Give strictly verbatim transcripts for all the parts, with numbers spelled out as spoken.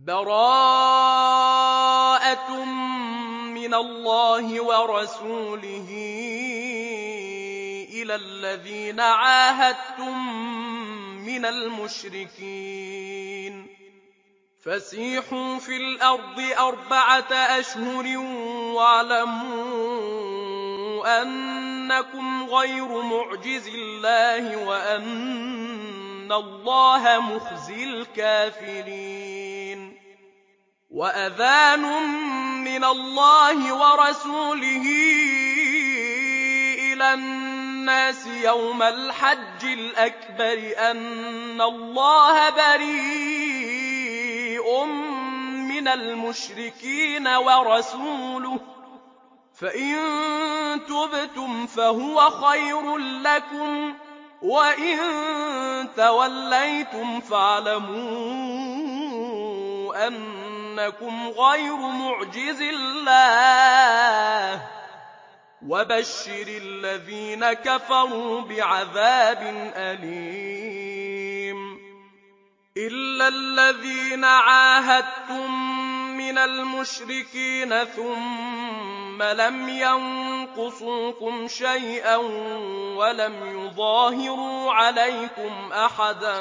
بَرَاءَةٌ مِّنَ اللَّهِ وَرَسُولِهِ إِلَى الَّذِينَ عَاهَدتُّم مِّنَ الْمُشْرِكِينَ فَسِيحُوا فِي الْأَرْضِ أَرْبَعَةَ أَشْهُرٍ وَاعْلَمُوا أَنَّكُمْ غَيْرُ مُعْجِزِي اللَّهِ وَأَنَّ اللَّهَ مُخْزِي الْكَافِرِينَ وَأَذَانٌ مِّنَ اللَّهِ وَرَسُولِهِ إِلَى النَّاسِ يَوْمَ الْحَجِّ الْأَكْبَرِ أَنَّ اللَّهَ بَرِيءٌ مِّنَ الْمُشْرِكِينَ وَرَسُولُهُ فَإِن تُبْتُمْ فَهُوَ خَيْرٌ لَّكُمْ وَإِن تَوَلَّيْتُمْ فَاعْلَمُوا أَنَّكُمْ غَيْرُ مُعْجِزِي اللَّهِ وَبَشِّرِ الَّذِينَ كَفَرُوا بِعَذَابٍ أَلِيمٍ إِلَّا الَّذِينَ عَاهَدتُّم مِّنَ الْمُشْرِكِينَ ثُمَّ لَمْ يَنقُصُوكُمْ شَيْئًا وَلَمْ يُظَاهِرُوا عَلَيْكُمْ أَحَدًا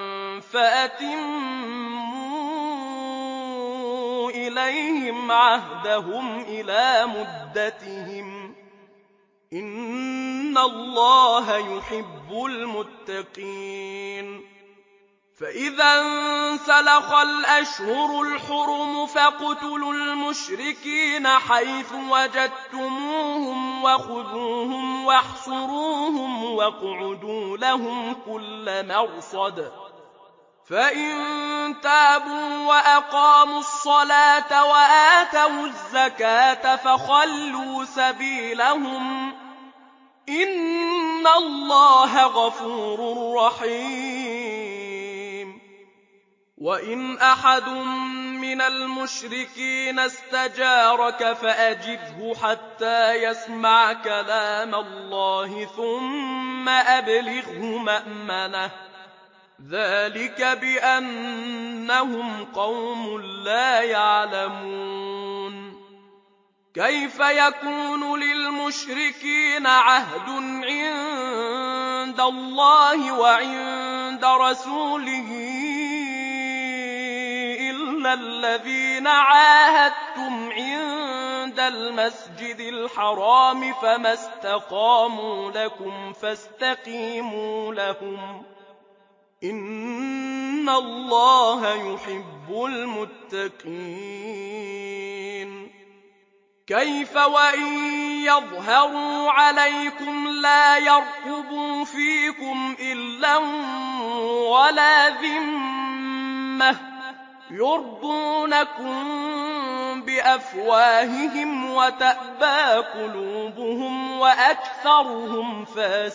فَأَتِمُّوا إِلَيْهِمْ عَهْدَهُمْ إِلَىٰ مُدَّتِهِمْ ۚ إِنَّ اللَّهَ يُحِبُّ الْمُتَّقِينَ فَإِذَا انسَلَخَ الْأَشْهُرُ الْحُرُمُ فَاقْتُلُوا الْمُشْرِكِينَ حَيْثُ وَجَدتُّمُوهُمْ وَخُذُوهُمْ وَاحْصُرُوهُمْ وَاقْعُدُوا لَهُمْ كُلَّ مَرْصَدٍ فَإِن تَابُوا وَأَقَامُوا الصَّلَاةَ وَآتَوُا الزَّكَاةَ فَخَلُّوا سَبِيلَهُمْ ۚ إِنَّ اللَّهَ غَفُورٌ رَّحِيمٌ وَإِنْ أَحَدٌ مِّنَ الْمُشْرِكِينَ اسْتَجَارَكَ فَأَجِرْهُ حَتَّىٰ يَسْمَعَ كَلَامَ اللَّهِ ثُمَّ أَبْلِغْهُ مَأْمَنَهُ ۚ ذَٰلِكَ بِأَنَّهُمْ قَوْمٌ لَّا يَعْلَمُونَ كَيْفَ يَكُونُ لِلْمُشْرِكِينَ عَهْدٌ عِندَ اللَّهِ وَعِندَ رَسُولِهِ إِلَّا الَّذِينَ عَاهَدتُّمْ عِندَ الْمَسْجِدِ الْحَرَامِ فَمَا اسْتَقَامُوا لَكُمْ فَاسْتَقِيمُوا لَهُمْ ۚ إِنَّ اللَّهَ يُحِبُّ الْمُتَّقِينَ كَيْفَ وَإِن يَظْهَرُوا عَلَيْكُمْ لَا يَرْقُبُوا فِيكُمْ إِلًّا وَلَا ذِمَّةً يُرْضُونَكُم بِأَفْوَاهِهِمْ وَتَأْبَىٰ قُلُوبُهُمْ وَأَكْثَرُهُمْ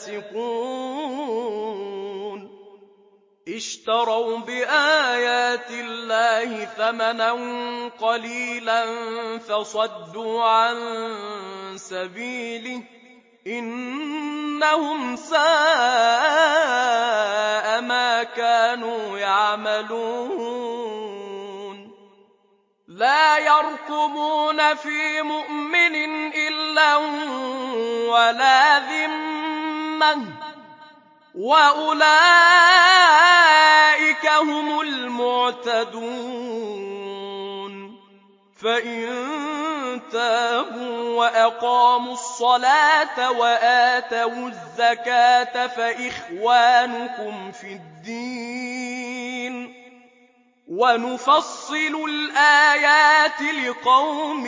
فَاسِقُونَ اشْتَرَوْا بِآيَاتِ اللَّهِ ثَمَنًا قَلِيلًا فَصَدُّوا عَن سَبِيلِهِ ۚ إِنَّهُمْ سَاءَ مَا كَانُوا يَعْمَلُونَ لَا يَرْقُبُونَ فِي مُؤْمِنٍ إِلًّا وَلَا ذِمَّةً ۚ وَأُولَٰئِكَ هُمُ الْمُعْتَدُونَ فَإِن تَابُوا وَأَقَامُوا الصَّلَاةَ وَآتَوُا الزَّكَاةَ فَإِخْوَانُكُمْ فِي الدِّينِ ۗ وَنُفَصِّلُ الْآيَاتِ لِقَوْمٍ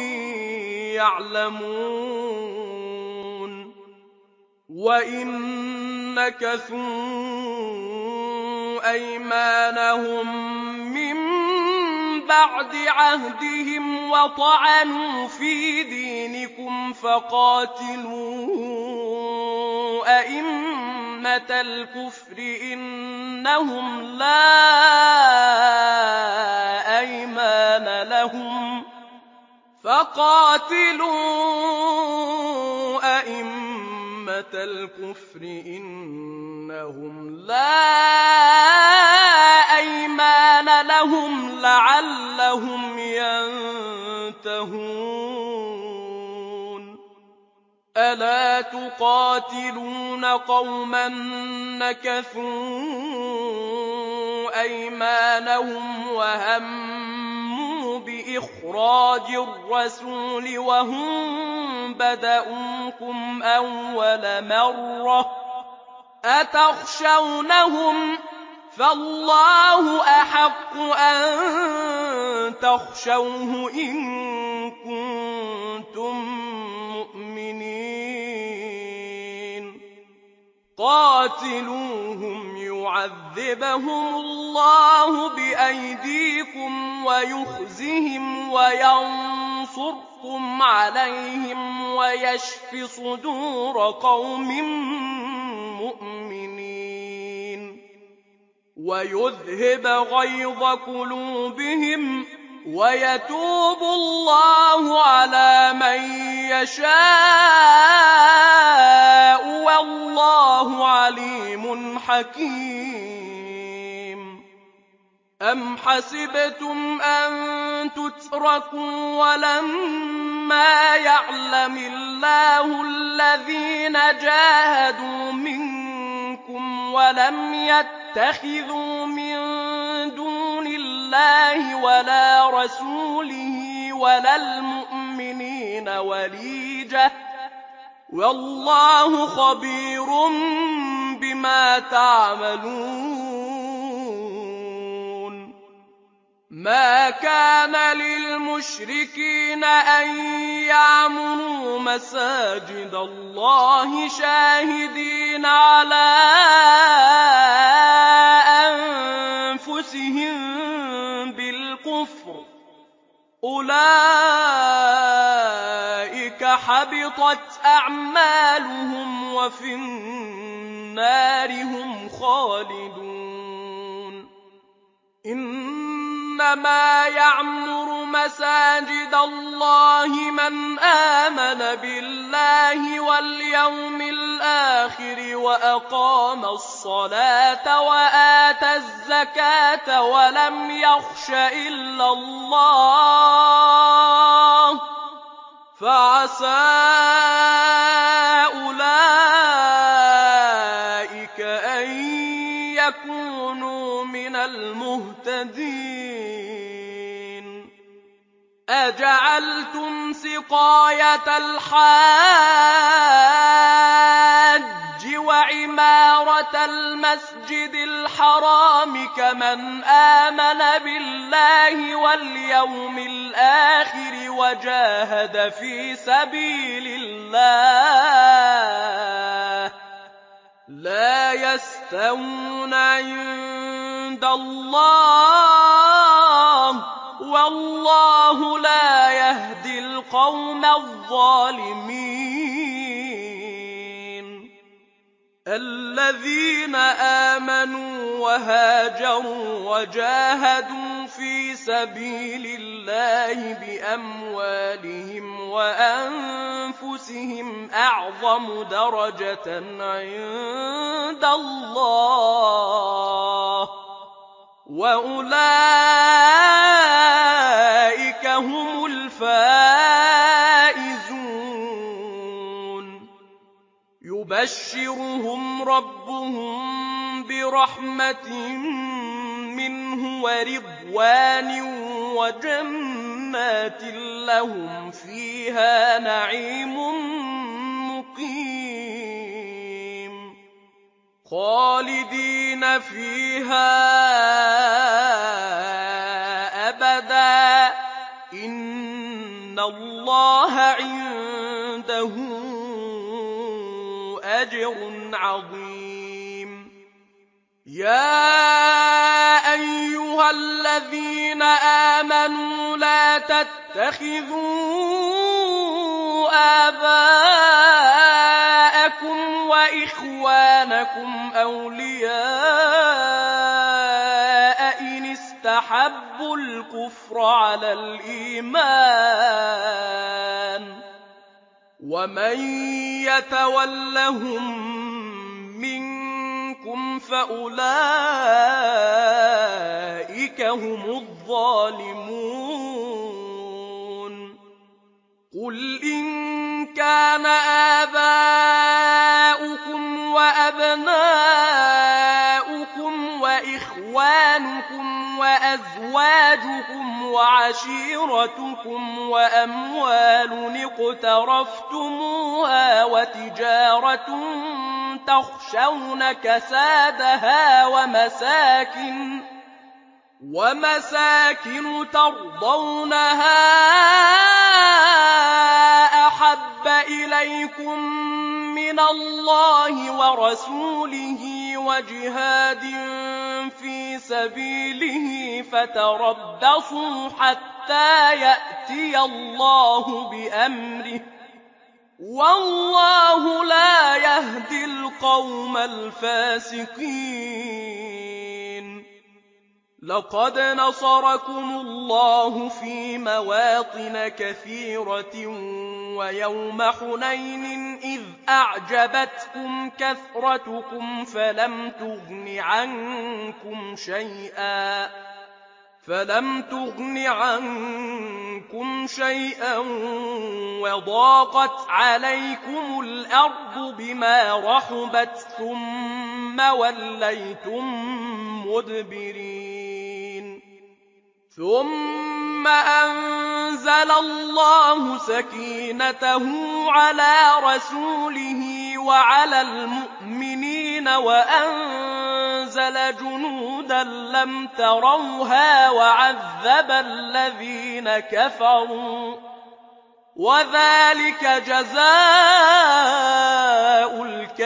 يَعْلَمُونَ وَإِن نَّكَثُوا أَيْمَانَهُم مِّن بَعْدِ عَهْدِهِمْ وَطَعَنُوا فِي دِينِكُمْ فَقَاتِلُوا أَئِمَّةَ الْكُفْرِ إِنَّهُمْ لَا أَيْمَانَ لَهُمْ فَقَاتِلُوا أَئِمَّةَ الْكُفْرِ إِنَّهُمْ لَا أَيْمَانَ لَهُمْ لَعَلَّهُمْ لَعَلَّهُمْ يَنتَهُونَ أَلَا تُقَاتِلُونَ قَوْمًا نَكَثُوا أَيْمَانَهُمْ وَهَمُّوا بِإِخْرَاجِ الرَّسُولِ وَهُم بَدَءُوكُمْ أَوَّلَ مَرَّةٍ ۚ أَتَخْشَوْنَهُمْ ۚ فَاللَّهُ أَحَقُّ أَن تَخْشَوْهُ إِن كُنتُم مُّؤْمِنِينَ قَاتِلُوهُمْ يُعَذِّبْهُمُ اللَّهُ بِأَيْدِيكُمْ وَيُخْزِهِمْ وَيَنصُرْكُمْ عَلَيْهِمْ وَيَشْفِ صُدُورَ قَوْمٍ مُّؤْمِنِينَ وَيُذْهِبَ غَيْظَ قُلُوبِهِمْ وَيَتُوبُ اللَّهُ عَلَىٰ مَن يَشَاءُ ۗ وَاللَّهُ عَلِيمٌ حَكِيمٌ أَمْ حَسِبْتُمْ أَن تُتْرَكُوا وَلَمَّا يَعْلَمِ اللَّهُ الَّذِينَ جَاهَدُوا مِنكُمْ وَلَمْ يَتَّخِذُوا مِن دُونِ اللَّهِ وَلَا رَسُولِهِ وَلَا الْمُؤْمِنِينَ وَلِيجَةً ۚ وَاللَّهُ خَبِيرٌ بِمَا تَعْمَلُونَ مَا كَانَ لِلْمُشْرِكِينَ أَن يَعْمُرُوا مَسَاجِدَ اللَّهِ شَاهِدِينَ عَلَىٰ أَنفُسِهِم بِالْكُفْرِ ۚ أُولَٰئِكَ حَبِطَتْ أَعْمَالُهُمْ وَفِي النَّارِ هُمْ خَالِدُونَ إِنَّمَا يَعْمُرُ مَسَاجِدَ اللَّهِ مَنْ آمَنَ بِاللَّهِ وَالْيَوْمِ الْآخِرِ وَأَقَامَ الصَّلَاةَ وَآتَى الزَّكَاةَ وَلَمْ يَخْشَ إِلَّا اللَّهَ ۖ فَعَسَىٰ أُولَٰئِكَ أَن يَكُونُوا مِنَ الْمُهْتَدِينَ أَجَعَلْتُمْ سِقَايَةَ الْحَاجِّ وَعِمَارَةَ الْمَسْجِدِ الْحَرَامِ كَمَنْ آمَنَ بِاللَّهِ وَالْيَوْمِ الْآخِرِ وَجَاهَدَ فِي سَبِيلِ اللَّهِ ۚ لَا يَسْتَوُونَ عِندَ اللَّهِ ۗ وَاللَّهُ لَا يَهْدِي الْقَوْمَ الظَّالِمِينَ الَّذِينَ آمَنُوا وَهَاجَرُوا وَجَاهَدُوا فِي سَبِيلِ اللَّهِ بِأَمْوَالِهِمْ وَأَنفُسِهِمْ أَعْظَمُ دَرَجَةً عِندَ اللَّهِ ۗ وَأُولَٰئِكَ هُمُ الْفَائِزُونَ يُبَشِّرُهُمْ رَبُّهُم بِرَحْمَةٍ مِّنْهُ وَرِضْوَانٍ وَجَنَّاتٍ لَّهُمْ فِيهَا نَعِيمٌ مُّقِيمٌ خَالِدِينَ فِيهَا أَبَدًا ۚ إِنَّ اللَّهَ عِندَهُ أَجْرٌ عَظِيمٌ يَا أَيُّهَا الَّذِينَ آمَنُوا لَا تَتَّخِذُوا آبَاءَكُمْ وَإِخْوَانَكُمْ أَوْلِيَاءَ إِنِ اسْتَحَبُّوا الْكُفْرَ عَلَى الْإِيمَانِ ۚ وَمَن يَتَوَلَّهُم مِّنكُمْ فَأُولَٰئِكَ هُمُ الظَّالِمُونَ الظالمون قل إن كان آباؤكم وأبناؤكم وإخوانكم وأزواجكم وعشيرتكم وأموال اقترفتموها وتجارة تخشون كسادها ومساكن ومساكن ترضونها أحب إليكم من الله ورسوله وجهاد في سبيله فتربصوا حتى يأتي الله بأمره والله لا يهدي القوم الفاسقين لقد نصركم الله في مواطن كثيرة ويوم حنين إذ أعجبتكم كثرتكم فلم تغن عنكم شيئا فلم تغن عنكم شيئا وضاقت عليكم الأرض بما رحبت ثم وليتم مدبرين ثم أنزل الله سكينته على رسوله وعلى المؤمنين وأنزل جنودا لم تروها وعذب الذين كفروا وذلك جزاء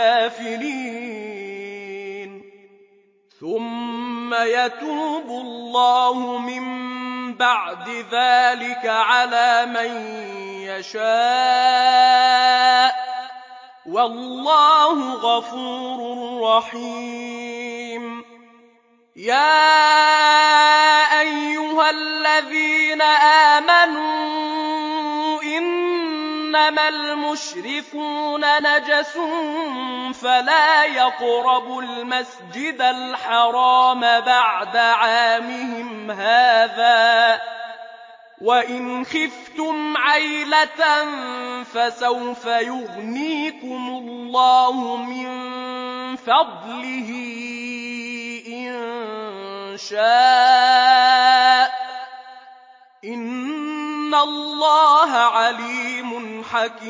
الكافرين ثم يتوب الله من بعد ذلك على من يشاء والله غفور رحيم يا أيها الذين آمنوا إنما المشركون نجس فلا يقربوا المسجد الحرام بعد عامهم هذا وإن خفتم عيلة فسوف يغنيكم الله من فضله إن شاء إن الله عليم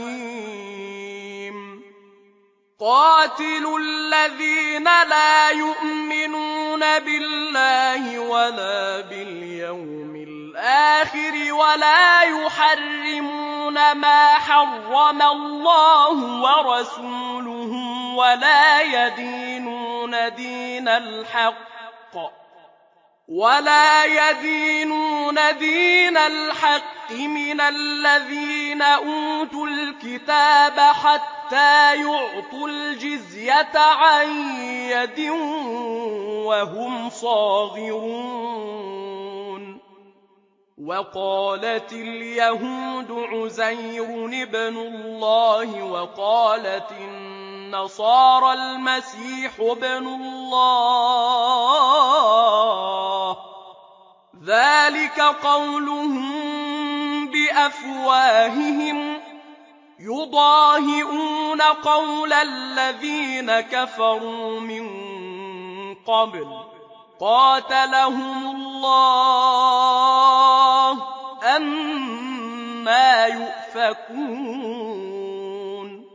حكيم قاتلوا الذين لا يؤمنون بالله ولا باليوم الآخر ولا يحرمون ما حرم الله ورسوله ولا يدينون دين الحق ولا يدينون دين الحق من الذين أوتوا الكتاب حتى يعطوا الجزية عن يد وهم صاغرون وقالت اليهود عزير ابن الله وقالت النصارى المسيح ابن الله ذلك قولهم بأفواههم يضاهئون قول الذين كفروا من قبل قاتلهم الله أنى يؤفكون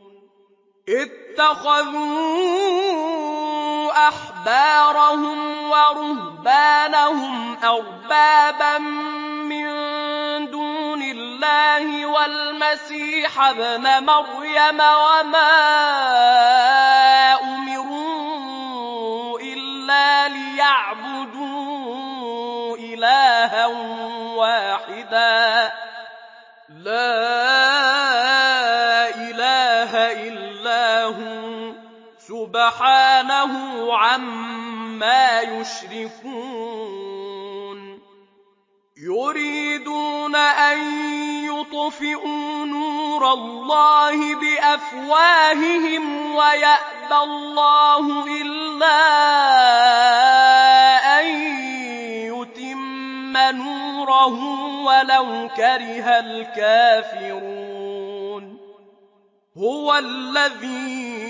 اتخذوا أحبارهم ورهبانهم أربابا من دون الله والمسيح ابن مريم وما أمروا إلا ليعبدوا إلها واحدا لا إله إلا هو سبحانه عما يشركون يريدون أن يطفئوا نور الله بأفواههم ويأبى الله إلا أن يتم نوره ولو كره الكافرون هو الذي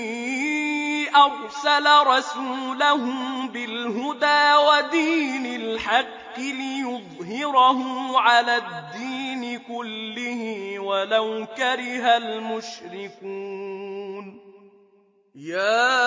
أرسل رسوله بالهدى ودين الحق ليظهره على الدين كله ولو كره المشركون يا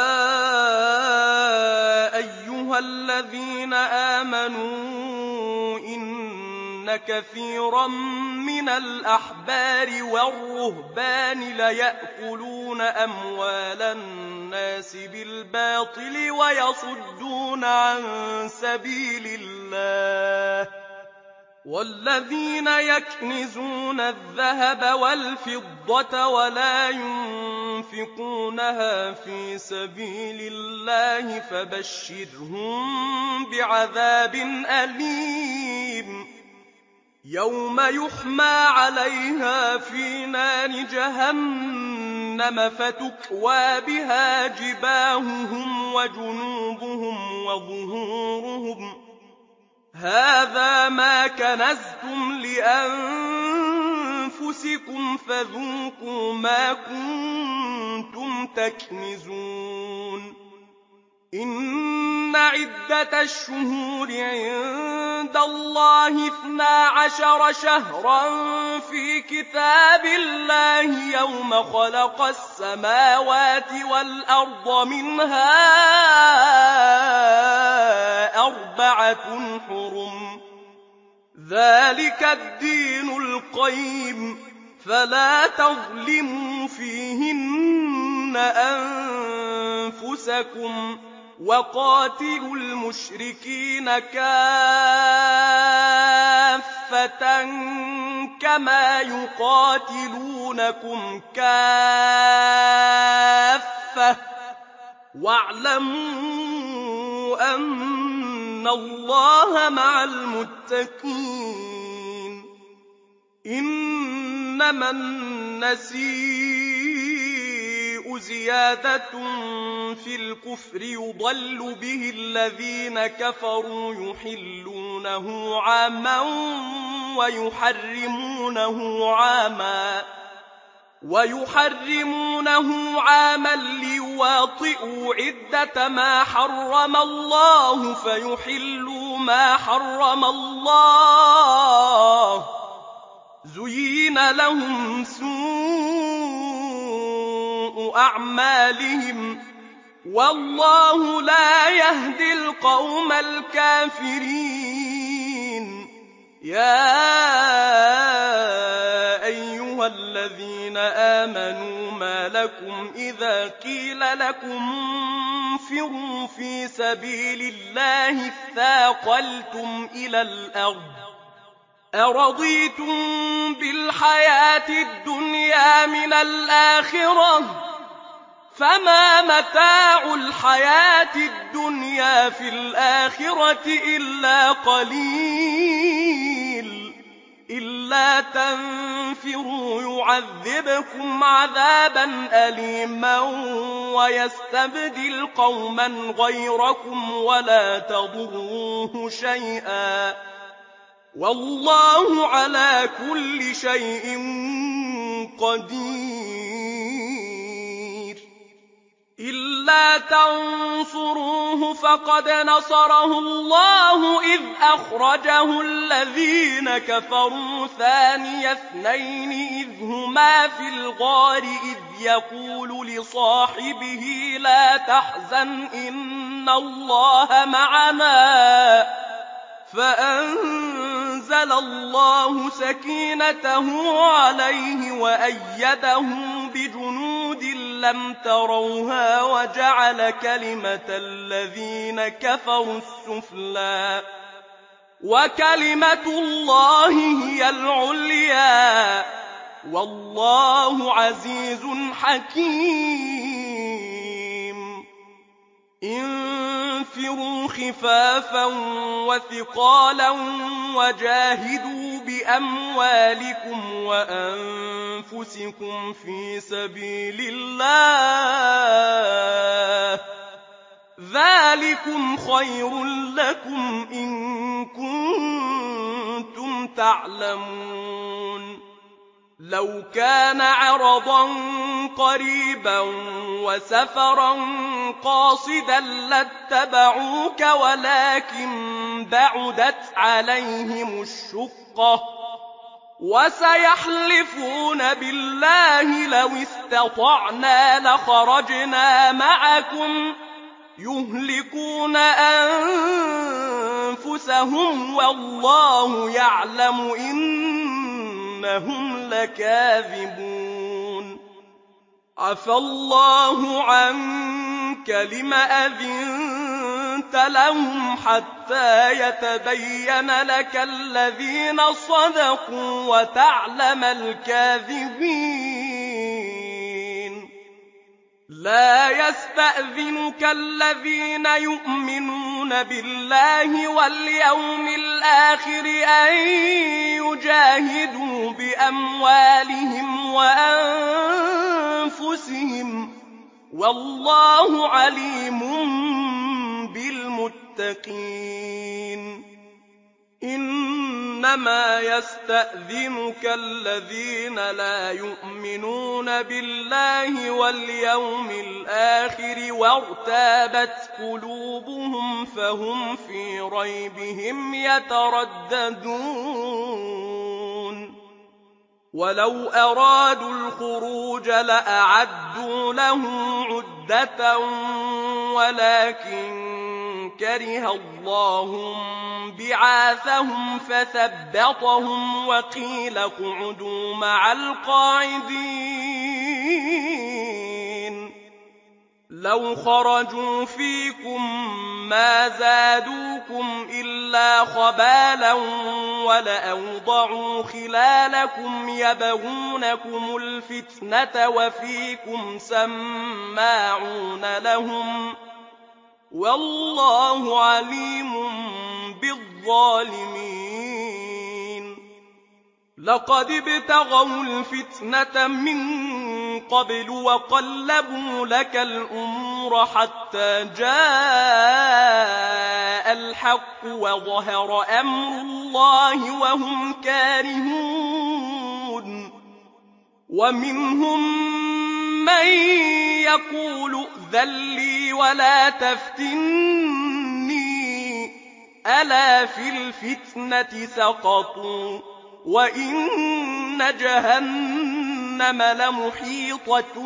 أيها الذين آمنوا إن كثيرا من الأحبار والرهبان ليأكلون أموال الناس بالباطل ويصدون عن سبيل الله والذين يكنزون الذهب والفضة ولا ينفقونها في سبيل الله فبشرهم بعذاب أليم يوم يحمى عليها في نار جهنم فتكوى بها جباههم وجنوبهم وظهورهم هذا ما كنزتم لأنفسكم فذوقوا ما كنتم تكنزون إن عدة الشهور عند الله اثنا عشر شهرا في كتاب الله يوم خلق السماوات والأرض منها أربعة حرم ذلك الدين القيم فلا تظلموا فيهن أنفسكم وقاتلوا المشركين كافة كما يقاتلونكم كافة واعلموا أن الله مع المتقين إنما النسيء زيادة في الكفر يضل به الذين كفروا يحلونه عاما ويحرمونه عاما ويحرمونه عاما ليواطئوا عدة ما حرم الله فيحلوا ما حرم الله زين لهم سوء أعمالهم والله لا يهدي القوم الكافرين يا أيها الذين آمنوا ما لكم إذا قيل لكم انفروا في سبيل الله اثاقلتم إلى الأرض أرضيتم بالحياة الدنيا من الآخرة فما متاع الحياة الدنيا في الآخرة إلا قليل إلا تنفروا يعذبكم عذابا أليما ويستبدل قوما غيركم ولا تضروه شيئا والله على كل شيء قدير إلا تنصروه فقد نصره الله إذ أخرجه الذين كفروا ثاني اثنين إذ هما في الغار إذ يقول لصاحبه لا تحزن إن الله معنا فأنزل الله سكينته عليه وأيده بجنود لم تروها وجعل كلمة الذين كفروا السفلى وكلمة الله هي العليا والله عزيز حكيم انفروا خفافا وثقالا وجاهدوا بأموالكم وأنفسكم في سبيل الله ذَٰلِكُمْ خَيْرٌ لَّكُمْ إِن كُنتُمْ تَعْلَمُونَ لَوْ كَانَ عَرَضًا قَرِيبًا وَسَفَرًا قَاصِدًا لَّاتَّبَعُوكَ وَلَٰكِن بَعُدَتْ عَلَيْهِمُ الشُّقَّةُ وَسَيَحْلِفُونَ بِاللَّهِ لَوِ اسْتَطَعْنَا لَخَرَجْنَا مَعَكُمْ يُهْلِكُونَ أَنفُسَهُمْ وَاللَّهُ يَعْلَمُ إِنَّهُمْ لَكَاذِبُونَ عَفَا اللَّهُ عَنكَ لِمَ أَذِنتَ لَهُمْ حَتَّىٰ يَتَبَيَّنَ لَكَ الَّذِينَ صَدَقُوا وَتَعْلَمَ الْكَاذِبِينَ لَا يَسْتَأْذِنُكَ الَّذِينَ يُؤْمِنُونَ بِاللَّهِ وَالْيَوْمِ الْآخِرِ أَن يُجَاهِدُوا بِأَمْوَالِهِمْ وَأَنفُسِهِمْ ۗ وَاللَّهُ عَلِيمٌ بِالْمُتَّقِينَ إِنَّمَا يَسْتَأْذِنُكَ الَّذِينَ لَا يُؤْمِنُونَ بِاللَّهِ وَالْيَوْمِ الْآخِرِ وَارْتَابَتْ قُلُوبُهُمْ فَهُمْ فِي رَيْبِهِمْ يَتَرَدَّدُونَ وَلَوْ أَرَادُوا الْخُرُوجَ لَأَعَدُّوا لَهُ عُدَّةً وَلَٰكِن كَرِهَ اللَّهُ بِعَاثَهُمْ فَثَبَّطَهُمْ وَقِيلَ اقْعُدُوا مَعَ الْقَاعِدِينَ لَوْ خَرَجُوا فِيكُم مَّا زَادُوكُمْ إِلَّا خَبَالًا وَلَأَوْضَعُوا خِلَالَكُمْ يَبْغُونَكُمُ الْفِتْنَةَ وَفِيكُمْ سَمَّاعُونَ لَهُمْ ۗ وَاللَّهُ عَلِيمٌ بِالظَّالِمِينَ لَقَدِ ابْتَغَوُا الْفِتْنَةَ مِن قَبْلُ وَقَلَّبُوا لَكَ الْأُمُورَ حَتَّىٰ جَاءَ الْحَقُّ وَظَهَرَ أَمْرُ اللَّهِ وَهُمْ كَارِهُونَ وَمِنْهُم مَّن يَقُولُ ائْذَن لِّي وَلَا تَفْتِنِّي ۚ أَلَا فِي الْفِتْنَةِ سَقَطُوا وَإِنَّ جَهَنَّمَ لَمُحِيطَةٌ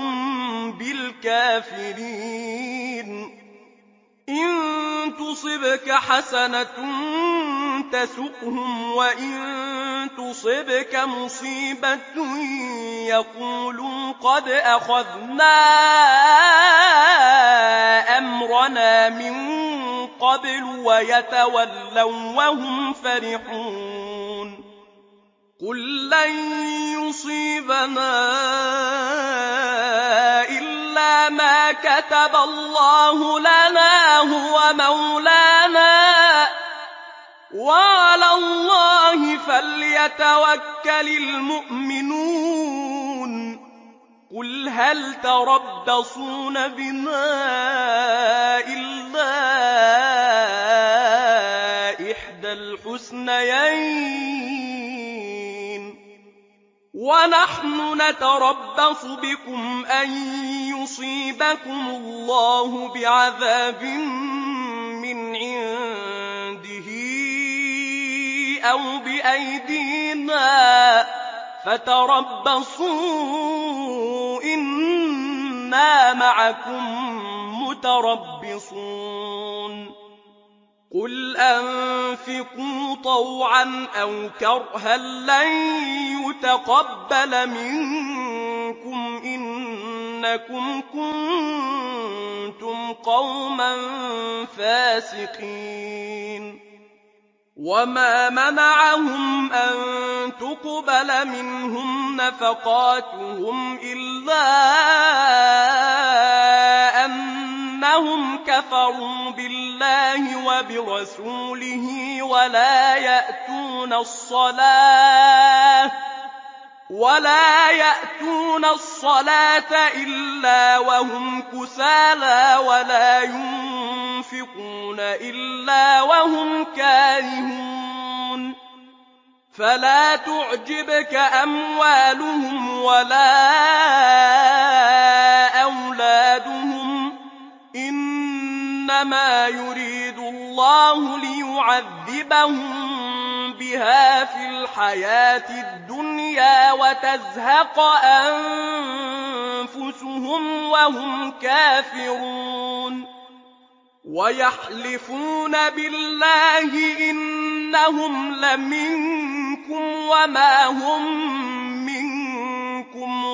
بِالْكَافِرِينَ إِن تُصِبْكَ حَسَنَةٌ تَسُؤْهُمْ وَإِن تُصِبْكَ مُصِيبَةٌ يَقُولُوا قَدْ أَخَذْنَا أَمْرَنَا مِن قَبْلُ وَيَتَوَلَّوا وَّهُمْ فَرِحُونَ قُل لَّن يُصِيبَنَا إِلَّا مَا كَتَبَ اللَّهُ لَنَا هُوَ مَوْلَانَا ۚ وَعَلَى اللَّهِ فَلْيَتَوَكَّلِ الْمُؤْمِنُونَ قُلْ هَلْ تَرَبَّصُونَ بِنَا إِلَّا إِحْدَى الْحُسْنَيَيْنِ ۖ وَنَحْنُ نَتَرَبَّصُ بِكُمْ أَن يُصِيبَكُمُ اللَّهُ بِعَذَابٍ مِّنْ عِندِهِ أَوْ بِأَيْدِينَا فَتَرَبَّصُوا إِنَّا مَعَكُم مُّتَرَبِّصُونَ قُلْ أَنفِقُوا طَوْعًا أَوْ كَرْهًا لَّن يُتَقَبَّلَ مِنكُمْ إِنَّكُمْ كُنتُمْ قَوْمًا فَاسِقِينَ وَمَا مَنَعَهُمْ أَن تُقْبَلَ مِنْهُمْ نَفَقَاتُهُمْ إِلَّا أَنَّهُمْ كَفَرُوا بِاللَّهِ وَبِرَسُولِهِ وَلَا يَأْتُونَ الصَّلَاةَ ولا يأتون الصلاة إلا وهم كسالى ولا ينفقون إلا وهم كارهون فلا تعجبك أموالهم ولا أولادهم إنما يريد الله ليعذبهم بها في الحياة الدنيا وتزهق أنفسهم وهم كافرون ويحلفون بالله إنهم لمنكم وما هم منكم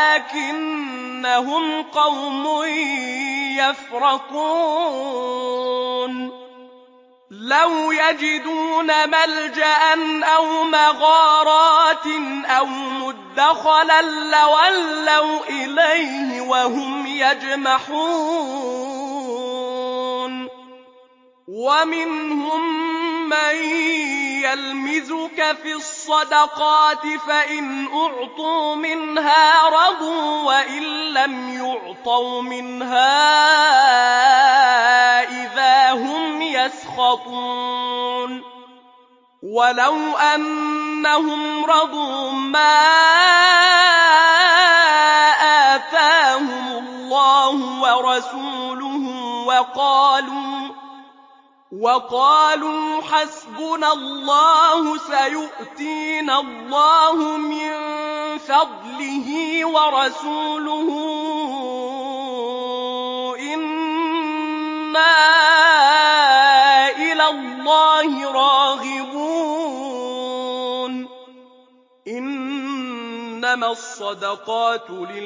ولكنهم قوم يفرقون لو يجدون ملجأ أو مغارات أو مدخلا لولوا إليه وهم يجمحون ومنهم من يلمزك في الصدقات فإن أعطوا منها رضوا وإن لم يعطوا منها إذا هم يسخطون ولو أنهم رضوا ما آتاهم الله ورسوله وقالوا وقالوا حسبنا الله سيؤتينا الله من فضله ورسوله إنا إلى الله راغبون إنما الصدقات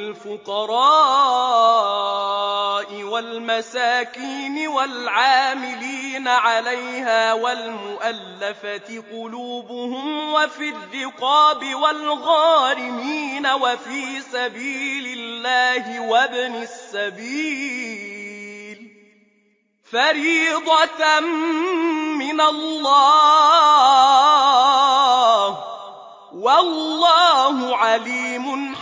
للفقراء والمساكين والعاملين عليها والمؤلفة قلوبهم وفي الرقاب والغارمين وفي سبيل الله وابن السبيل فريضة من الله والله عليم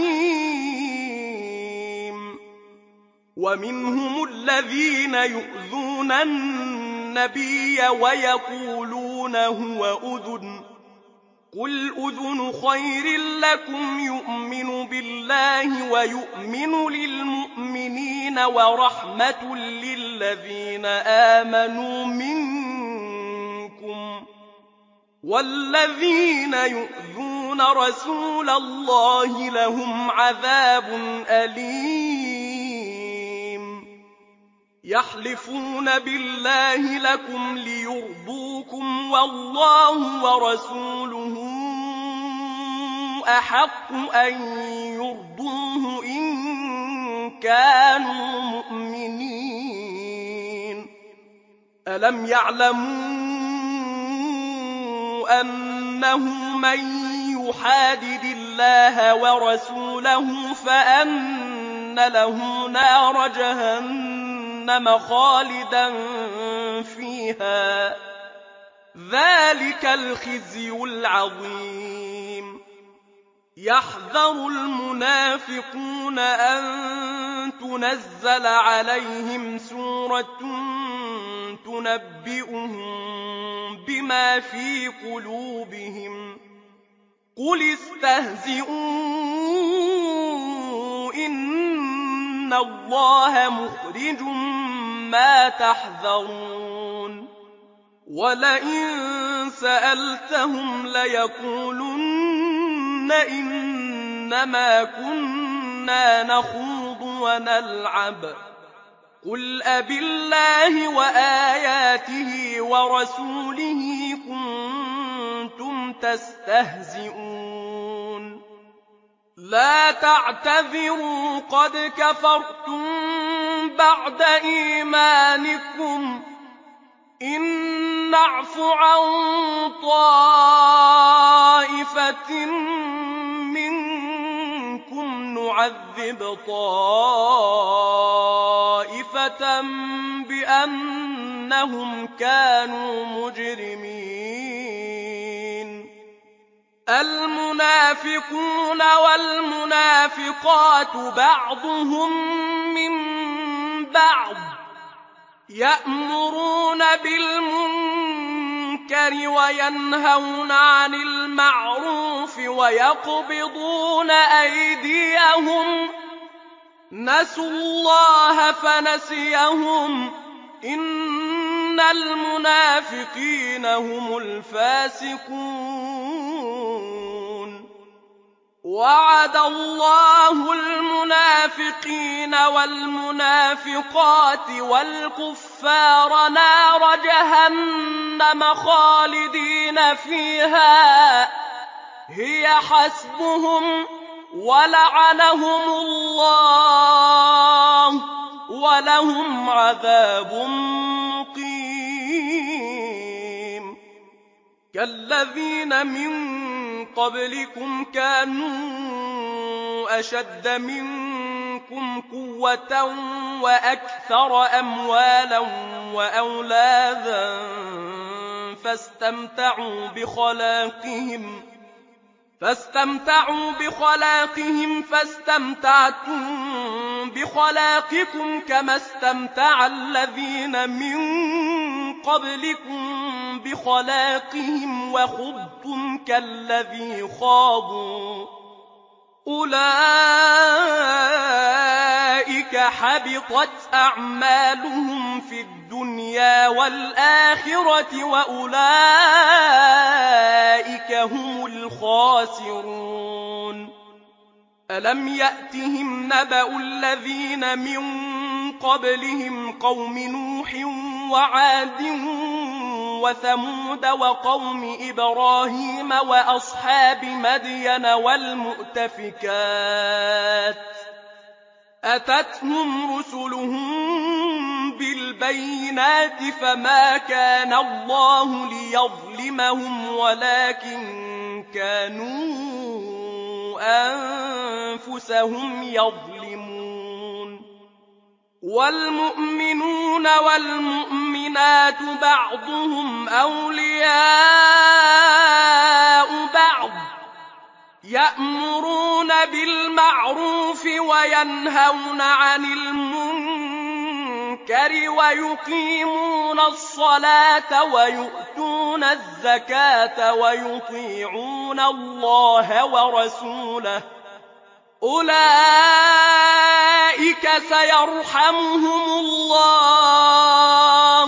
حكيم ومنهم الذين يؤذون النبي ويقولون هو أذن قل أذن خير لكم يؤمن بالله ويؤمن للمؤمنين ورحمة للذين آمنوا منكم والذين يؤذون رسول الله لهم عذاب أليم يحلفون بالله لكم ليرضوكم والله ورسوله أحق أن يرضوه إن كانوا مؤمنين ألم يعلموا أنه من يحادد الله ورسوله فأن له نار جهنم خالدا فيها ذلك الخزي العظيم يحذر المنافقون أن تنزل عليهم سورة تنبئهم بما في قلوبهم قل استهزئوا إن الله مخرج ما تحذرون ولئن سألتهم ليقولن إنما كنا نخوض ونلعب قل أبالله وآياته ورسوله كنتم تستهزئون لا تعتذروا قد كفرتم بعد إيمانكم إن نعف عن طائفة منكم نعذب طائفة بأنهم كانوا مجرمين المنافقون والمنافقات بعضهم من بعض يأمرون بالمنكر وينهون عن المعروف ويقبضون أيديهم نسوا الله فنسيهم إن المنافقين هم الفاسقون وعد الله المنافقين والمنافقات والكفار نار جهنم خالدين فيها هي حسبهم ولعنهم الله ولهم عذاب مقيم كالذين من قبلكم كانوا أشد منكم قوة وأكثر أموالا وأولادا فاستمتعوا بخلاقهم فاستمتعوا بخلاقهم فاستمتعتم بخلاقكم كما استمتع الذين من قبلكم بخلاقهم وخضتم كالذي خاضوا أولئك حبطت أعمالهم في الدنيا والآخرة وأولئك هم الخاسرون ألم يأتهم نبأ الذين من قبلهم قوم نوح وعاد وثمود وقوم إبراهيم وأصحاب مدين والمؤتفكات أتتهم رسلهم بالبينات فما كان الله ليظلمهم ولكن كانوا أنفسهم يظلمون والمؤمنون والمؤمنات بعضهم أولياء بعض يأمرون بالمعروف وينهون عن المنكر ويقيمون الصلاة ويؤتون الزكاة ويطيعون الله ورسوله أولئك سيرحمهم الله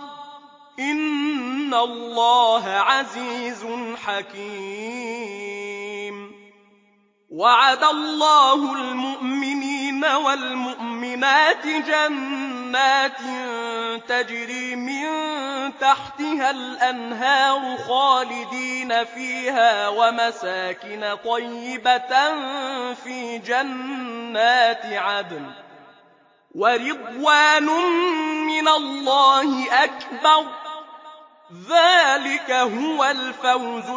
إن الله عزيز حكيم وعد الله المؤمنين والمؤمنات جنات تجري من تحتها الأنهار خالدين فيها ومساكن طيبة في جنات عدن ورضوان من الله أكبر ذلك هو الفوز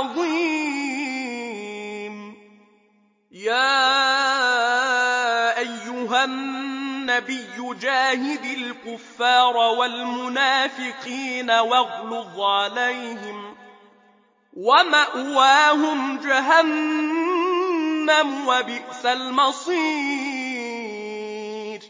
العظيم يا أيها النبي جاهد الكفار والمنافقين واغلظ عليهم ومأواهم جهنم وبئس المصير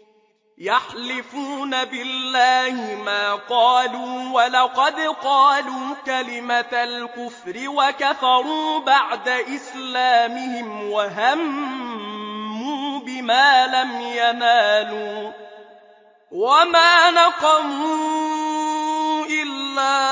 يحلفون بالله ما قالوا ولقد قالوا كلمة الكفر وكفروا بعد إسلامهم وهموا بما لم ينالوا وما نقموا إلا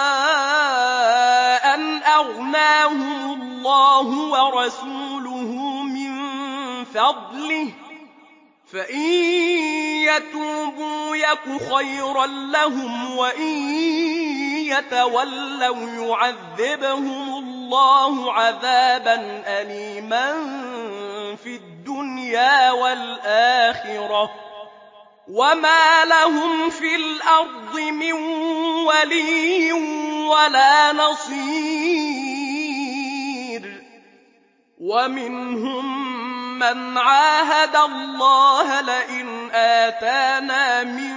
أن أغناهم الله ورسوله من فضله فإن يتوبوا يك خيرا لهم وإن يتولوا يعذبهم الله عذابا أليما في الدنيا والآخرة وما لهم في الأرض من ولي ولا نصير ومنهم من عاهد الله لئن آتانا من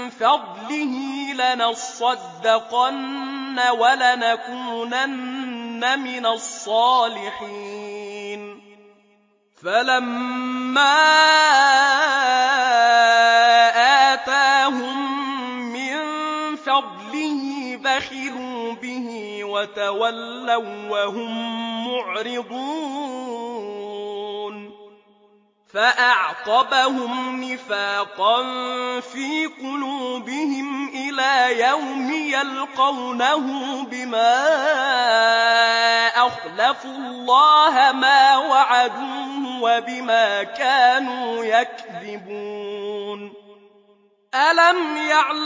فضله لنصدقن ولنكونن لَكُنَّ مِنَ الصَّالِحِينَ فَلَمَّا آتَاهُم مِّن فَضْلِهِ بَخِلُوا بِهِ وَتَوَلَّوا وَّهُم مُّعْرِضُونَ فَأَعْقَبَهُمْ نِفَاقًا فِي قُلُوبِهِمْ إِلَىٰ يَوْمِ يَلْقَوْنَهُ بِمَا أَخْلَفُوا اللَّهَ مَا وَعَدُوهُ وَبِمَا كَانُوا يَكْذِبُونَ أَلَمْ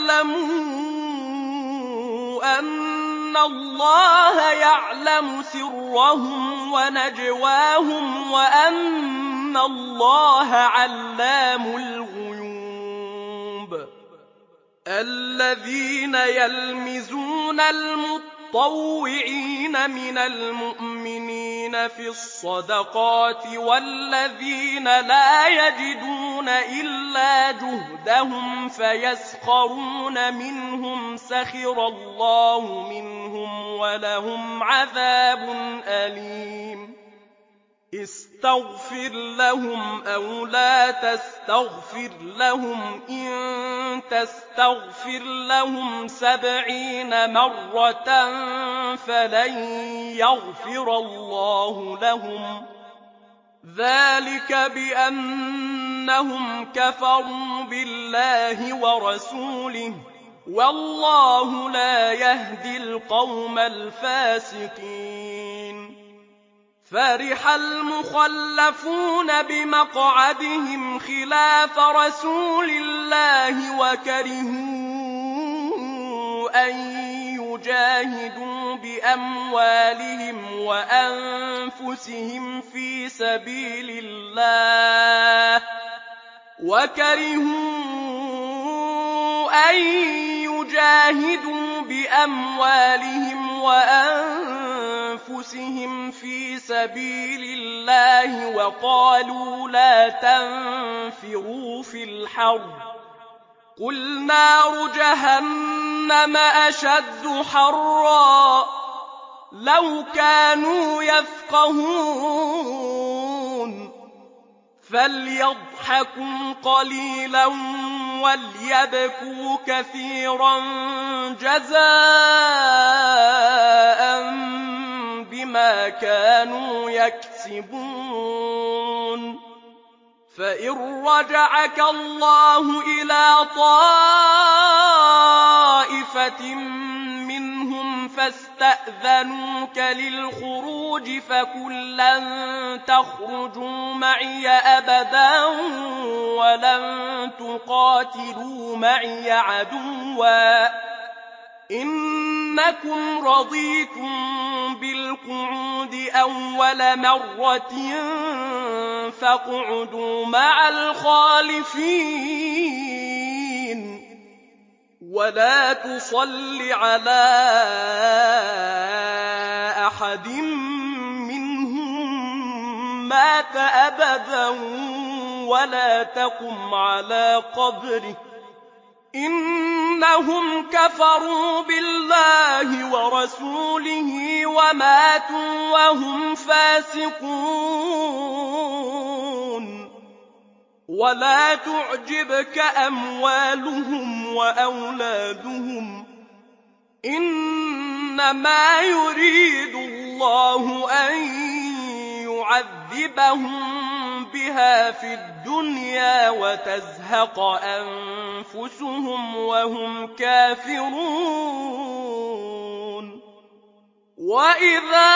يَعْلَمُوا أَنَّ اللَّهَ يَعْلَمُ سِرَّهُمْ وَنَجْوَاهُمْ وَأَنَّ اللَّهَ عَلَّامُ الْغُيُوبِ الَّذِينَ يَلْمِزُونَ الْمُطَّوِّعِينَ مِنَ الْمُؤْمِنِينَ فِي الصَّدَقَاتِ وَالَّذِينَ لَا يَجِدُونَ إِلَّا جُهْدَهُمْ فَيَسْخَرُونَ مِنْهُمْ سَخِرَ اللَّهُ مِنْهُمْ وَلَهُمْ عَذَابٌ أَلِيمٌ اسْتَغْفِرْ لَهُمْ أَوْ لَا تَسْتَغْفِرْ لَهُمْ إِن تَسْتَغْفِرْ لَهُمْ سَبْعِينَ مَرَّةً فَلَن يَغْفِرَ اللَّهُ لَهُمْ ذَلِكَ بِأَنَّهُمْ كَفَرُوا بِاللَّهِ وَرَسُولِهِ وَاللَّهُ لَا يَهْدِي الْقَوْمَ الْفَاسِقِينَ فَرِحَ الْمُخَلَّفُونَ بِمَقْعَدِهِمْ خِلَافَ رَسُولِ اللَّهِ وَكَرِهُوا أَن يُجَاهِدُوا بِأَمْوَالِهِمْ وَأَنفُسِهِمْ فِي سَبِيلِ اللَّهِ وَكَرِهُوا أَن يُجَاهِدُوا بِأَمْوَالِهِمْ وَأَنفُسِهِمْ فِي سَبِيلِ اللَّهِ وَقَالُوا لَا تَنفِرُوا فِي الْحَرِّ قُلْ نَارُ جَهَنَّمَ أَشَدُّ حَرًّا لَّوْ كَانُوا يَفْقَهُونَ فَلْيَضْحَكُوا قَلِيلًا وَلْيَبْكُوا كَثِيرًا جَزَاءً بِمَا كَانُوا يَكْسِبُونَ فَإِن رَّجَعَكَ اللَّهُ إِلَىٰ طَائِفَةٍ مِّنْهُمْ فَاسْتَأْذَنُوكَ لِلْخُرُوجِ فَقُل لَّن تَخْرُجُوا مَعِيَ أَبَدًا وَلَن تُقَاتِلُوا مَعِيَ عَدُوًّا ۖ إِنَّكُمْ رَضِيتُم بِالْقُعُودِ أَوَّلَ مَرَّةٍ فَاقْعُدُوا مَعَ الْخَالِفِينَ وَلَا تُصَلِّ عَلَىٰ أَحَدٍ مِّنْهُم مَّاتَ أَبَدًا وَلَا تَقُمْ عَلَىٰ قَبْرِهِ إِنَّهُمْ كَفَرُوا بِاللَّهِ وَرَسُولِهِ وَمَاتُوا وَهُمْ فَاسِقُونَ وَلَا تُعْجِبْكَ أَمْوَالُهُمْ وَأَوْلَادُهُمْ ۚ إِنَّمَا يُرِيدُ اللَّهُ أَن يُعَذِّبَهُم بِهَا فِي الدُّنْيَا وَتَزْهَقَ أَنفُسُهُمْ وَهُمْ كَافِرُونَ وَإِذَا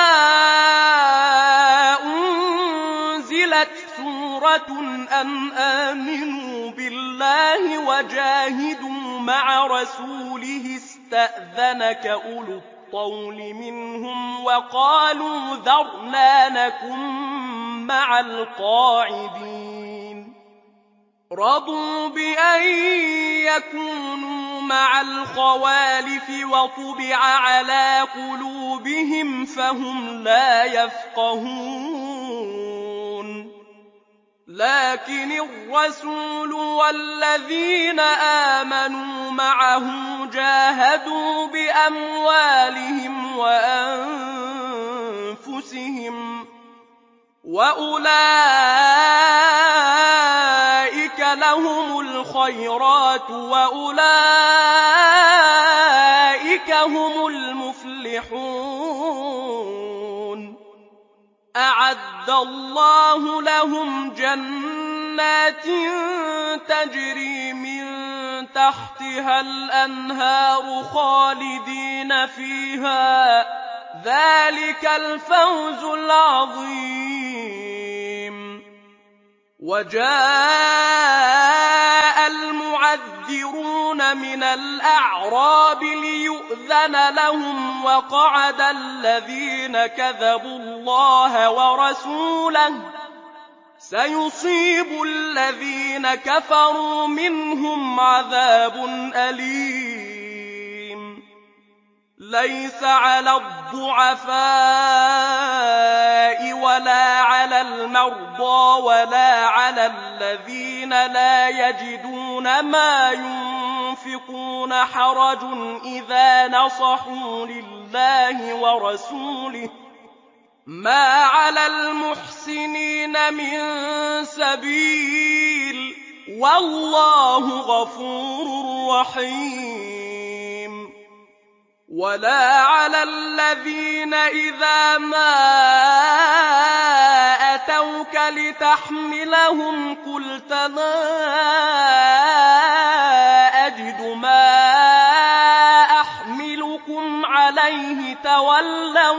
أُنزِلَتْ سُورَةٌ أَنْ آمِنُوا بِاللَّهِ وَجَاهِدُوا مَعَ رَسُولِهِ اسْتَأْذَنَكَ أُولُو الطَّوْلِ مِنْهُمْ وَقَالُوا ذَرْنَا نَكُن مَّعَ الْقَاعِدِينَ رَضُوا بِأَن يَكُونُوا مَعَ الْخَوَالِفِ وَطُبِعَ عَلَىٰ قُلُوبِهِمْ فَهُمْ لَا يَفْقَهُونَ لَٰكِنِ الرَّسُولُ وَالَّذِينَ آمَنُوا مَعَهُ جَاهَدُوا بِأَمْوَالِهِمْ وَأَنفُسِهِمْ أنفسهم وأولئك لهم الخيرات وأولئك هم المفلحون أعد الله لهم جنات تجري من تحتها الأنهار خالدين فيها ذلك الفوز العظيم وجاء المعذرون من الأعراب ليؤذن لهم وقعد الذين كذبوا الله ورسوله سيصيب الذين كفروا منهم عذاب أليم ليس على الضعفاء ولا على المرضى ولا على الذين لا يجدون ما ينفقون حرج إذا نصحوا لله ورسوله ما على المحسنين من سبيل والله غفور رحيم ولا على الذين إذا ما أتوك لتحملهم قلت لا أجد ما أحملكم عليه تولوا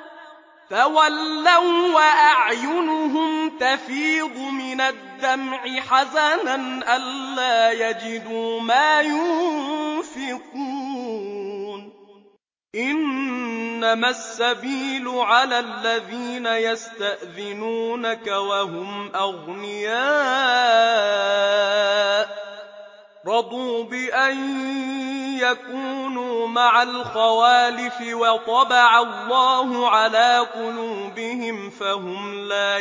تولوا وأعينهم تفيض من الدمع حزنا ألا يجدوا ما ينفقون إنما السبيل على الذين يستأذنونك وهم أغنياء رضوا بأن يكونوا مع الخوالف وطبع الله على قلوبهم فهم لا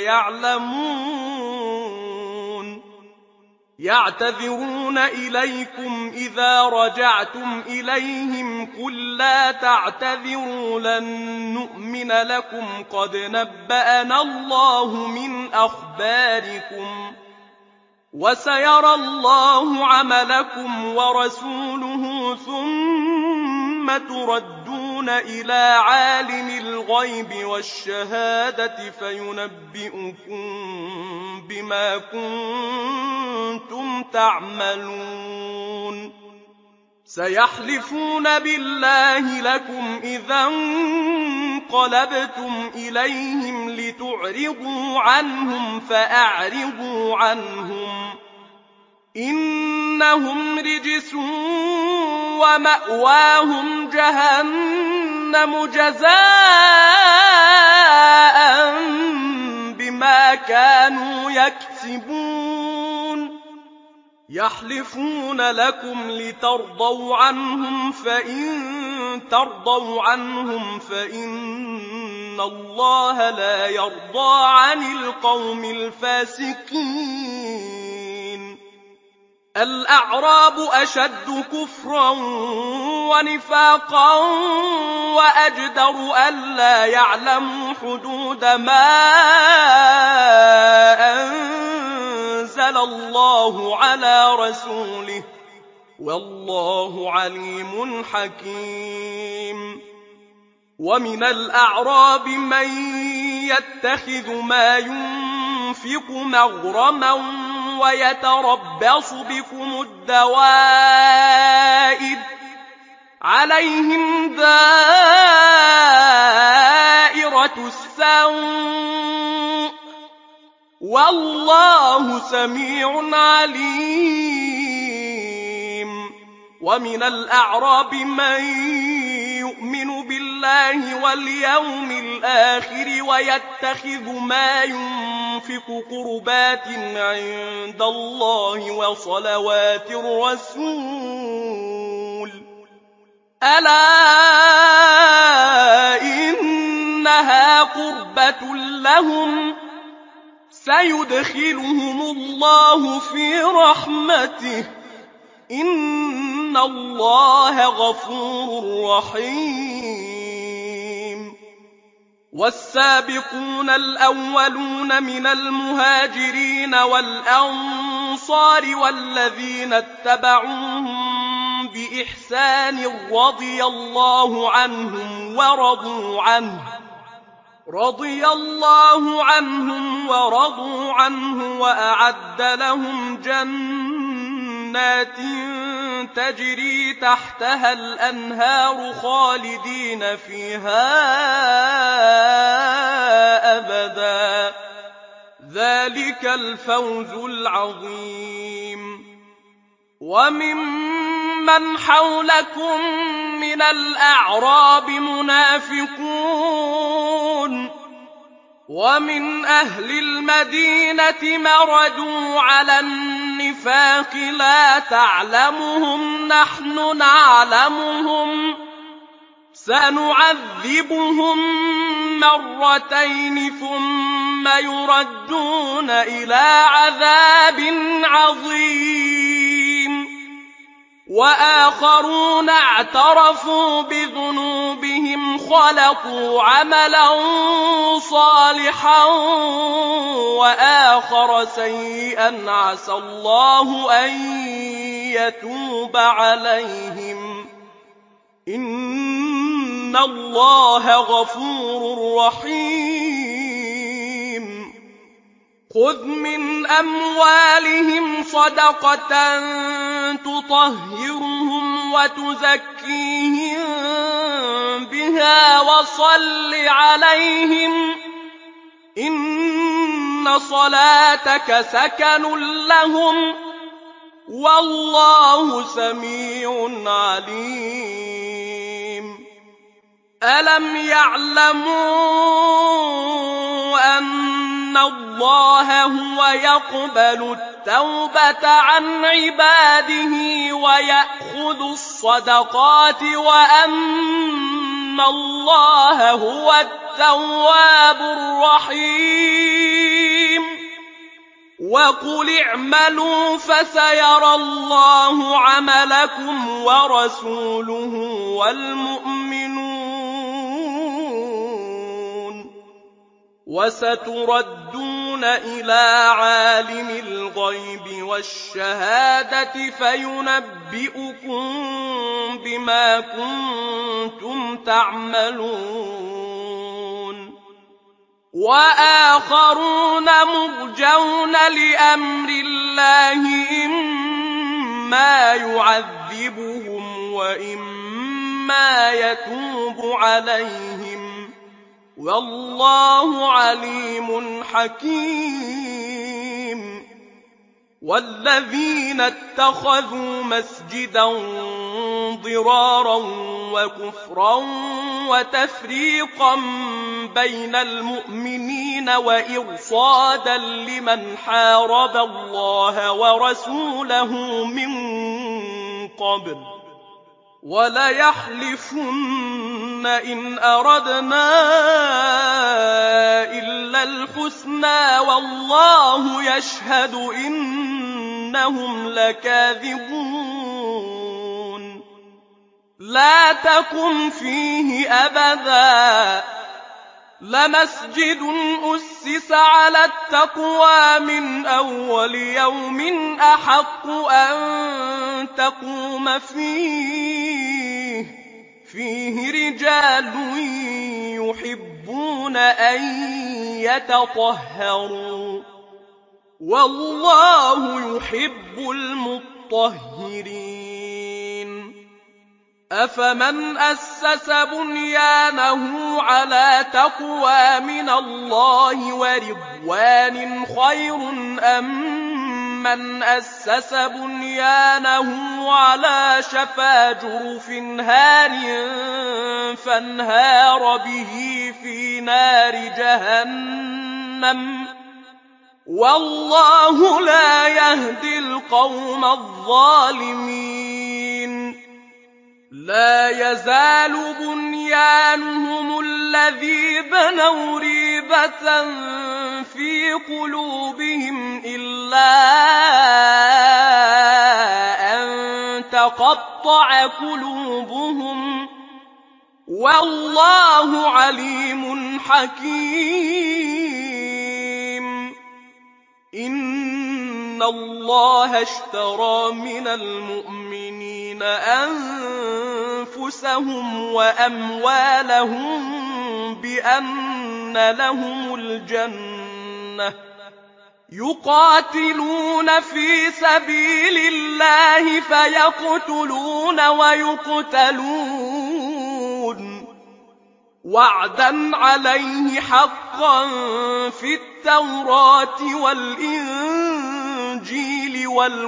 يعلمون يعتذرون إليكم إذا رجعتم إليهم قل لا تعتذروا لن نؤمن لكم قد نبأنا الله من أخباركم وسيرى الله عملكم ورسوله ثم تردون إلى عالم الغيب والشهادة فينبئكم بما كنتم تعملون سيحلفون بالله لكم إذا انقلبتم إليهم لتعرضوا عنهم فأعرضوا عنهم إنهم رجس ومأواهم جهنم جزاء بما كانوا يكسبون يحلفون لكم لترضوا عنهم فإن ترضوا عنهم فإن الله لا يرضى عن القوم الفاسقين الأعراب أشد كفرا ونفاقا وأجدر ألا يعلموا حدود ما أنزل الله على رسوله والله عليم حكيم ومن الأعراب من يتخذ ما ينفق مغرما ويتربص بكم الدوائر عليهم دائرة السوء والله سميع عليم ومن الأعراب من يؤمن بالله واليوم الآخر ويتخذ ما ينفق قربات عند الله وصلوات الرسول ألا إنها قربة لهم سيدخلهم الله في رحمته إن الله غفور رحيم والسابقون الأولون من المهاجرين والأنصار والذين اتبعوهم بإحسان رضي الله عنهم ورضوا عنه رضي الله عنهم ورضوا عنه وأعد لهم جنات تجري تحتها الأنهار خالدين فيها أبدا ذلك الفوز العظيم. وممن حولكم من الأعراب منافقون ومن أهل المدينة مردوا على النفاق لا تعلمهم نحن نعلمهم سنعذبهم مرتين ثم يردون إلى عذاب عظيم وآخرون اعترفوا بذنوبهم خلقوا عملا صالحا وآخر سيئا عسى الله أن يتوب عليهم إن الله غفور رحيم. خذ من أموالهم صدقة تطهرهم وتزكيهم بها وصل عليهم إن صلاتك سكن لهم والله سميع عليم. ألم يعلموا أن الله هو يقبل التوبة عن عباده ويأخذ الصدقات وأن الله هو التواب الرحيم. وقل اعملوا فسيرى الله عملكم ورسوله والمؤمنون وستردون إلى عالم الغيب والشهادة فينبئكم بما كنتم تعملون. وآخرون مرجون لأمر الله إما يعذبهم وإما يتوب عليهم والله عليم حكيم. والذين اتخذوا مسجدا ضرارا وكفرا وتفريقا بين المؤمنين وإرصادا لمن حارب الله ورسوله من قبل وليحلفن إن أردنا إلا الحسنى والله يشهد إنهم لكاذبون. لا تقم فيه أبدا لمسجد أسس على التقوى من أول يوم أحق أن تقوم فيه فيه رجال يحبون أن يتطهروا والله يحب المطهرين. أفمن أسس بنيانه على تقوى من الله ورضوان خير أم من أسس بنيانه على شفا جرف هار فانهار به في نار جهنم والله لا يهدي القوم الظالمين. لا يزال بنيانهم الذي بنوا ريبة في قلوبهم إلا أن تقطع قلوبهم والله عليم حكيم إن الله اشترى من المؤمنين أنفسهم وأموالهم بأن لهم الجنة يقاتلون في سبيل الله فيقتلون ويقتلون وعدا عليه حقا في التوراة والإنجيل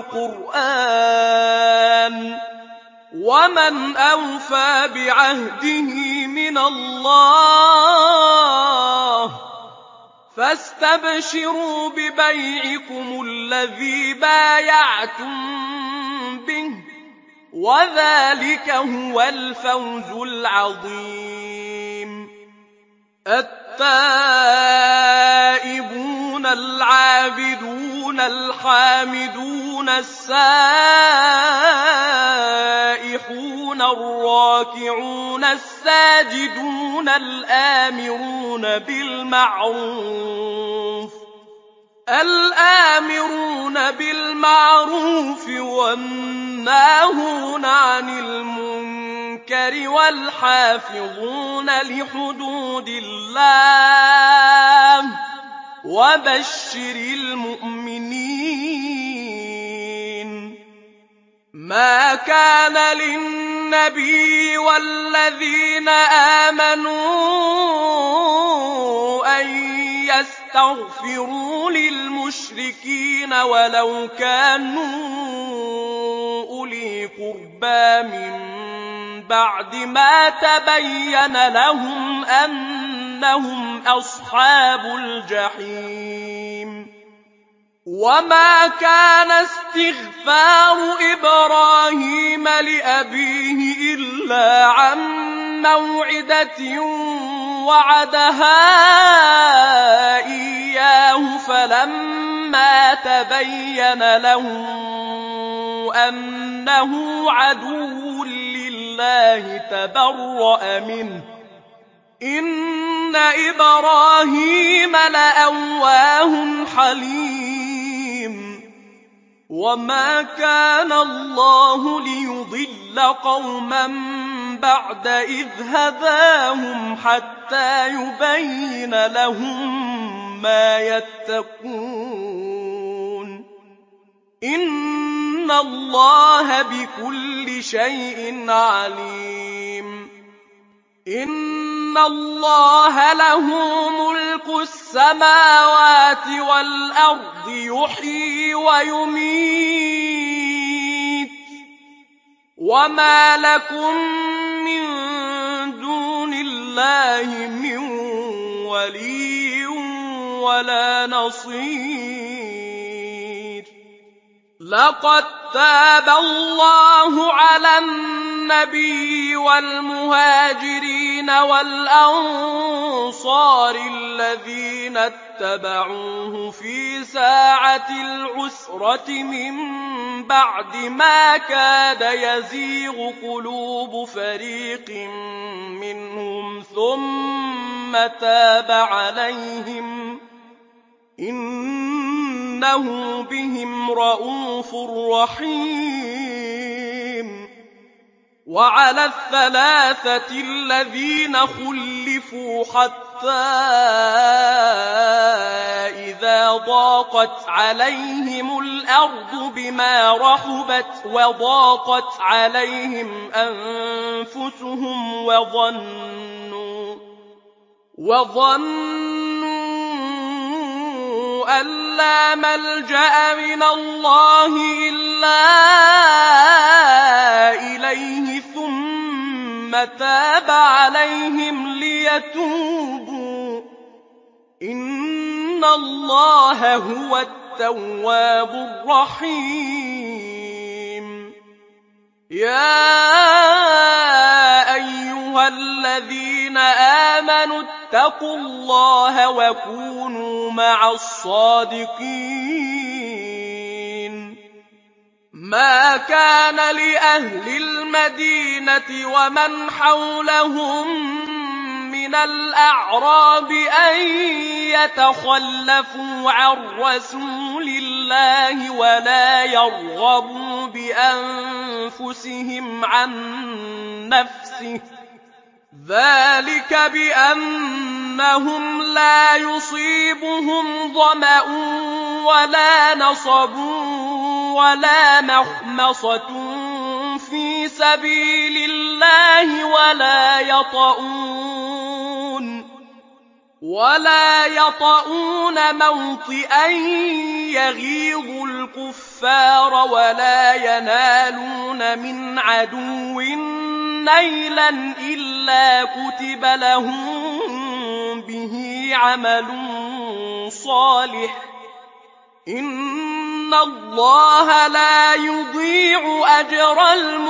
والقرآن ومن أوفى بعهده من الله فاستبشروا ببيعكم الذي بايعتم به وذلك هو الفوز العظيم. التائبون العابدون الحامدون السائحون الراكعون الساجدون الآمرون بالمعروف الآمرون بالمعروف والناهون عن المنكر والحافظون لحدود الله وبشر المؤمنين. ما كان للنبي والذين آمنوا أن يستغفروا للمشركين ولو كانوا أولي قربى من بعد ما تبين لهم أنهم أصحاب الجحيم. وما كان استغفار إبراهيم لأبيه إلا عن موعدة وعدها إياه فلما تبين له أنه عدو لله تبرأ منه إن إبراهيم لأواه حليم. وما كان الله ليضل قوما بعد إذ هداهم حتى يبين لهم ما يتقون إن الله بكل شيء عليم. إن الله له ملك السماوات والأرض يحيي ويميت وما لكم من دون الله من ولي ولا نصير. لقد تاب الله على النبي والمهاجرين والأنصار الذين اتبعوه في ساعة العسرة من بعد ما كاد يزيغ قلوب فريق منهم ثم تاب عليهم إنه بهم رءوف رحيم. وعلى الثلاثة الذين خلفوا حتى إذا ضاقت عليهم الأرض بما رحبت وضاقت عليهم أنفسهم وظنوا وظنوا أن لا ملجأ من الله إلا إليه ثم تاب عليهم ليتوبوا إن الله هو التواب الرحيم. يا أيها الذين آمنوا اتقوا الله وكونوا مع الصادقين. ما كان لأهل المدينة ومن حولهم من الأعراب أن يتخلفوا عن رسول الله ولا يرغبوا بأنفسهم عن نفسه ذلك بأنهم لا يصيبهم ظمأ ولا نصب ولا مخمصة في سبيل الله ولا يطؤون ولا يطؤون موطئا يغيظ الكفار ولا ينالون من عدو نيلا إلا كتب لهم به عمل صالح إن الله لا يضيع أجر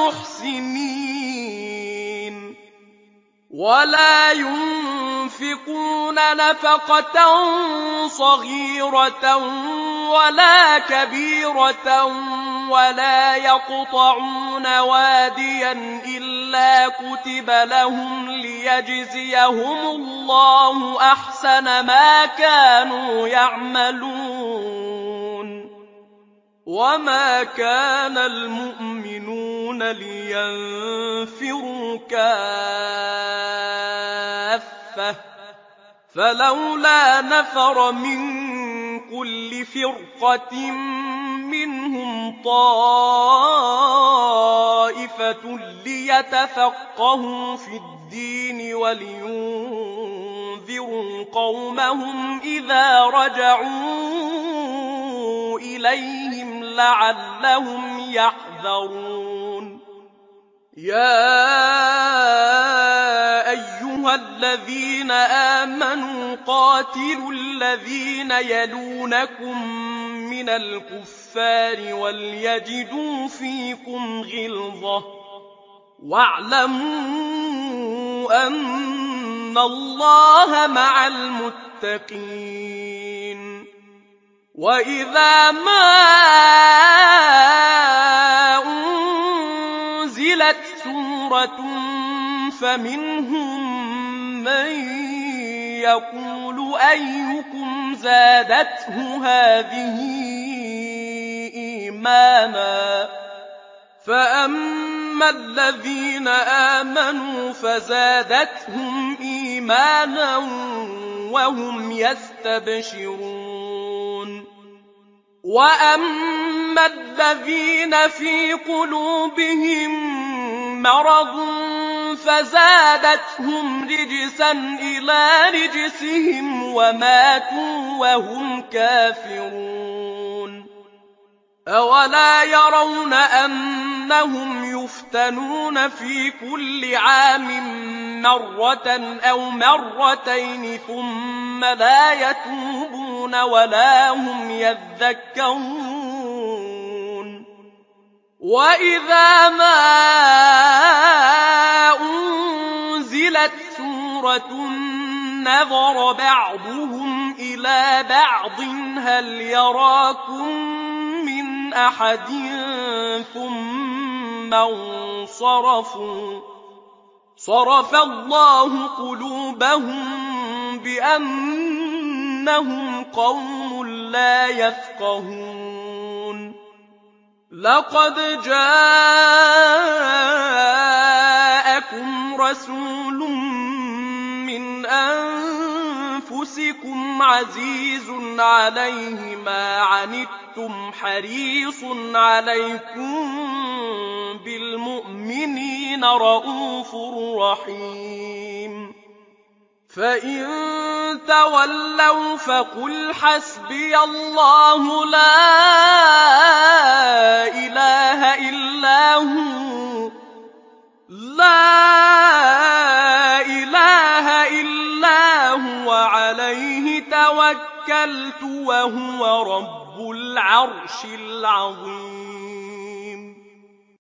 المحسنين ولا ينفقون نفقة صغيرة ولا كبيرة ولا يقطعون واديا إلا كتب لهم ليجزيهم الله أحسن ما كانوا يعملون وما كان المؤمنون لينفروا كافة فلولا نفر من كل فرقة منهم طائفة ليتفقهوا في الدين ولينذروا قومهم إذا رجعوا إليهم لعلهم يحذرون يا أيها الذين آمنوا قاتلوا الذين يلونكم من الكفار وليجدوا فيكم غلظة واعلموا أن الله مع المتقين وإذا ما أنزلت سورة فمنهم من يقول أيكم زادته هذه إيمانا فأما الذين آمنوا فزادتهم إيمانا وهم يستبشرون وأما الذين في قلوبهم مرض فزادتهم رجسا إلى رجسهم وماتوا وهم كافرون أولا يرون أنهم يفتنون في كل عام مرة أو مرتين ثم لا يتوبون ولا هم يذكرون وإذا ما أنزلت سورة نظر بعضهم إلى بعض هل يراكم من أحد ثم انصرفوا صرف الله قلوبهم بأنهم قوم لا يفقهون لقد جاءكم رسول من أنفسكم عزيز عليه ما عنتم حريص عليكم بالمؤمنين رءوف رحيم فإن تولوا فقل حسبي الله لا إله إلا هو لا إله إلا هو عليه توكلت وهو رب العرش العظيم